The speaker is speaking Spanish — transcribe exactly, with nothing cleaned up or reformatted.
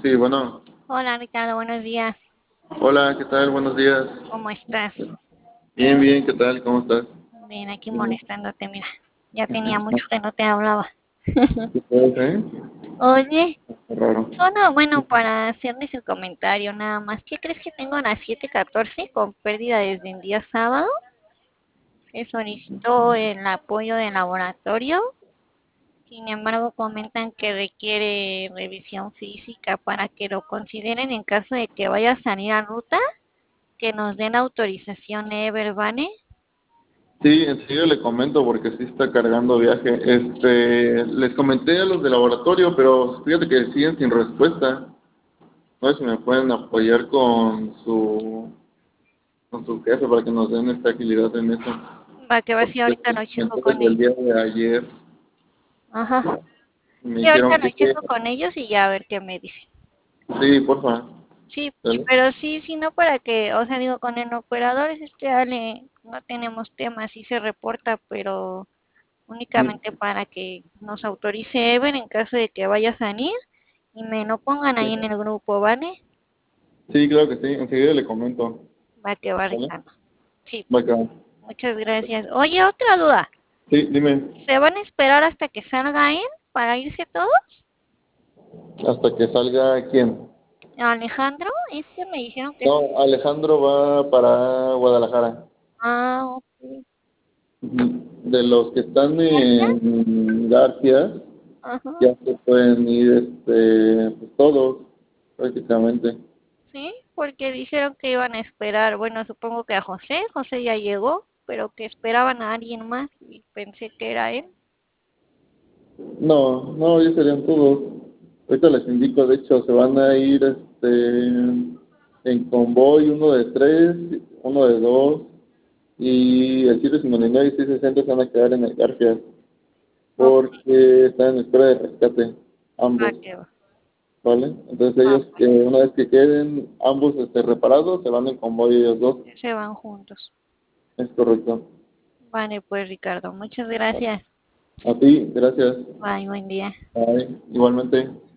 Sí, bueno. Hola Ricardo, buenos días. Hola, ¿qué tal? Buenos días. ¿Cómo estás? Bien, bien, ¿qué tal? ¿Cómo estás? Bien, aquí Bien. molestándote, mira. Ya tenía mucho que no te hablaba. ¿Qué tal, eh? Oye, Qué raro. solo bueno para hacerles el comentario nada más. ¿Qué crees que tengo a las siete catorce con pérdida desde el día sábado? Que solicitó el apoyo del laboratorio. Sin embargo, comentan que requiere revisión física para que lo consideren en caso de que vaya a salir a ruta, que nos den autorización Everbane. Sí, enseguida le comento porque sí está cargando viaje. Este, les comenté a los de laboratorio, pero fíjate que siguen sin respuesta. No sé si me pueden apoyar con su, con su jefe para que nos den esta agilidad en eso. Va que va, Porque sí, ahorita les lo checo comenté con desde el ellos. día de ayer. Ajá. Me Sí, ahorita dijeron lo que checo con ellos y ya a ver qué me dicen. sí, porfa. Sí, y ¿Sale? pero sí, sí, no para que, o sea, digo, con el operador es este Ale, no tenemos tema, sí se reporta, pero únicamente para que nos autorice Ever en caso de que vaya a salir y me lo pongan ahí en el grupo, ¿vale? Sí, claro que sí. Enseguida le comento. Va que va, ¿Vale? Ricardo. Sí, Va acá. muchas gracias. Oye, otra duda. Sí, dime. ¿Se van a esperar hasta que salga él para irse todos? Hasta que salga quién. Alejandro, es que me dijeron que... No, Alejandro va para Guadalajara. Ah, ok. Ujú. De los que están ¿García? en García, Ajá. ya se pueden ir este, pues todos, prácticamente. Sí, porque dijeron que iban a esperar, bueno, supongo que a José, José ya llegó, pero que esperaban a alguien más y pensé que era él. No, no, ya serían todos. Ahorita les indico, de hecho, se van a ir este, en convoy, uno de tres, uno de dos, y el siete cincuenta y nueve y seiscientos sesenta se van a quedar en el García, Ok, porque están en espera de rescate, va ambos, que va, ¿vale? Entonces va ellos, que pues, una vez que queden ambos este, reparados, se van en convoy ellos dos, se van juntos. es correcto. Vale, pues Ricardo, muchas gracias. A ti, gracias. Bye, buen día. Bye. Igualmente.